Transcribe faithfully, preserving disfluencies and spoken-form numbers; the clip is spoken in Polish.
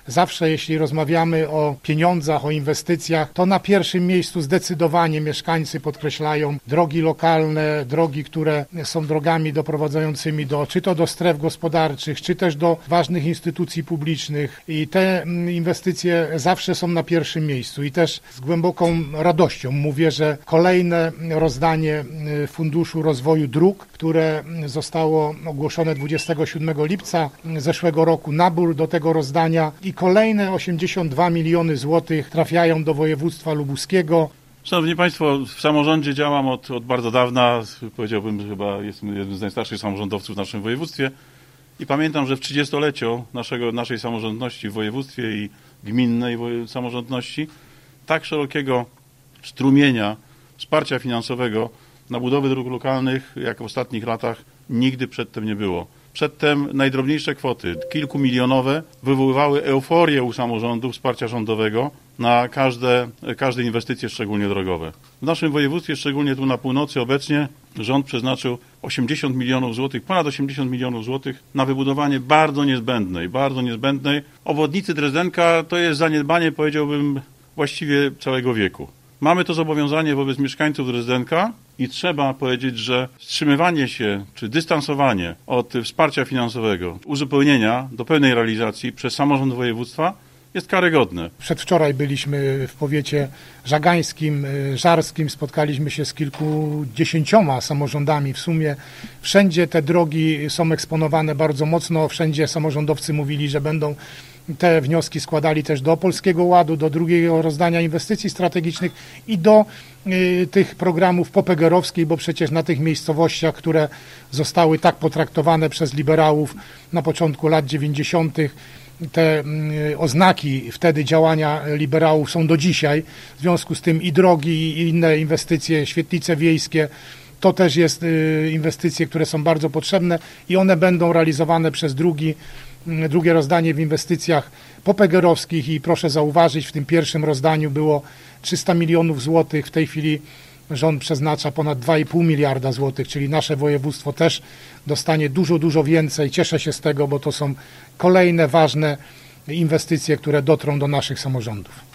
zawsze jeśli rozmawiamy o pieniądzach, o inwestycjach, to na pierwszym miejscu zdecydowanie mieszkańcy podkreślają drogi lokalne, drogi, które są drogami doprowadzającymi do, czy to do stref gospodarczych, czy też do ważnych instytucji publicznych i te inwestycje zawsze są na pierwszym miejscu i też z głęboką radością mówię, że kolejne rozdanie Funduszu Rozwoju Dróg, które zostało ogłoszone dwudziestego siódmego lipca zeszłego roku, nabór do tego rozdania i kolejne osiemdziesiąt dwa miliony złotych trafiają do województwa lubuskiego. Szanowni Państwo, w samorządzie działam od, od bardzo dawna, powiedziałbym, że chyba jestem jednym z najstarszych samorządowców w naszym województwie i pamiętam, że w trzydziestoleciu naszego, naszej samorządności w województwie i gminnej samorządności tak szerokiego strumienia wsparcia finansowego na budowę dróg lokalnych, jak w ostatnich latach, nigdy przedtem nie było. Przedtem najdrobniejsze kwoty, kilkumilionowe, wywoływały euforię u samorządów wsparcia rządowego na każde, każde inwestycje, szczególnie drogowe. W naszym województwie, szczególnie tu na północy obecnie, rząd przeznaczył osiemdziesiąt milionów złotych, ponad osiemdziesiąt milionów złotych na wybudowanie bardzo niezbędnej, bardzo niezbędnej obwodnicy Drezdenka. To jest zaniedbanie, powiedziałbym, właściwie całego wieku. Mamy to zobowiązanie wobec mieszkańców Drezdenka i trzeba powiedzieć, że wstrzymywanie się czy dystansowanie od wsparcia finansowego, uzupełnienia do pełnej realizacji przez samorząd województwa jest karygodne. Przedwczoraj byliśmy w powiecie żagańskim, żarskim, spotkaliśmy się z kilkudziesięcioma samorządami w sumie. Wszędzie te drogi są eksponowane bardzo mocno, wszędzie samorządowcy mówili, że będą te wnioski składali też do Polskiego Ładu, do drugiego rozdania inwestycji strategicznych i do y, tych programów popegerowskich, bo przecież na tych miejscowościach, które zostały tak potraktowane przez liberałów na początku lat dziewięćdziesiątych, te y, oznaki wtedy działania liberałów są do dzisiaj. W związku z tym i drogi, i inne inwestycje, świetlice wiejskie, to też jest y, inwestycje, które są bardzo potrzebne i one będą realizowane przez drugi Drugie rozdanie w inwestycjach popegerowskich i proszę zauważyć, w tym pierwszym rozdaniu było trzysta milionów złotych, w tej chwili rząd przeznacza ponad dwa i pół miliarda złotych, czyli nasze województwo też dostanie dużo, dużo więcej. Cieszę się z tego, bo to są kolejne ważne inwestycje, które dotrą do naszych samorządów.